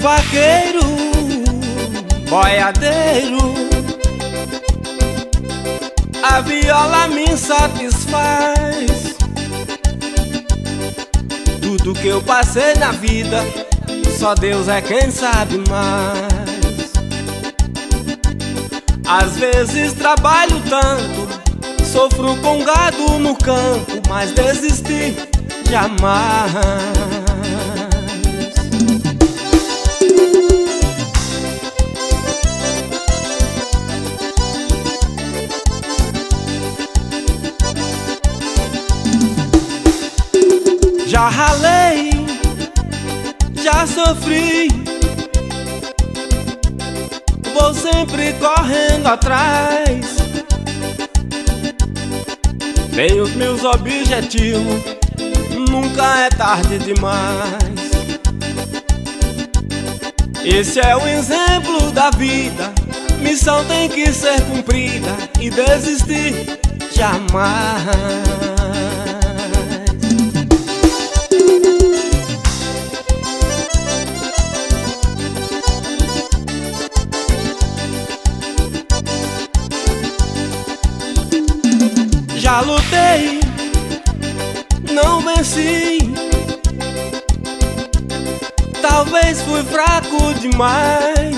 vaqueiro, boiadeiro, a viola me satisfaz. Tudo que eu passei na vida, só Deus é quem sabe mais. Às vezes trabalho tanto, sofro com gado no campo, mas desistir jamais. Já ralei, já sofri, vou sempre correndo atrás. Tenho os meus objetivos, nunca é tarde demais. Esse é o exemplo da vida, missão tem que ser cumprida e desistir jamais. Já lutei, não venci, talvez fui fraco demais.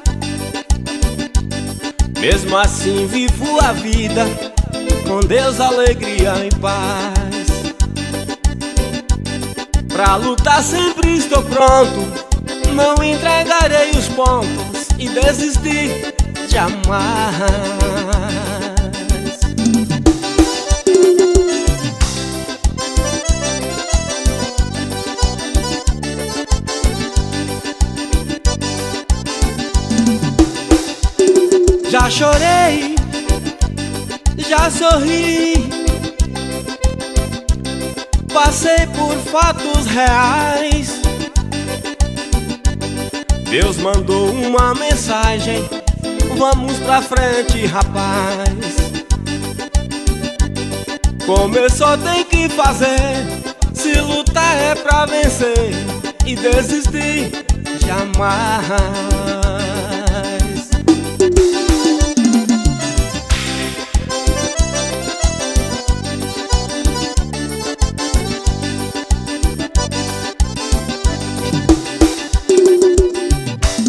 Mesmo assim vivo a vida, com Deus, alegria e paz. Pra lutar sempre estou pronto, não entregarei os pontos e desistir jamais. Já chorei, já sorri, passei por fatos reais. Deus mandou uma mensagem, vamos pra frente, rapaz. Começou, tem que fazer, se lutar é pra vencer e desistir jamais.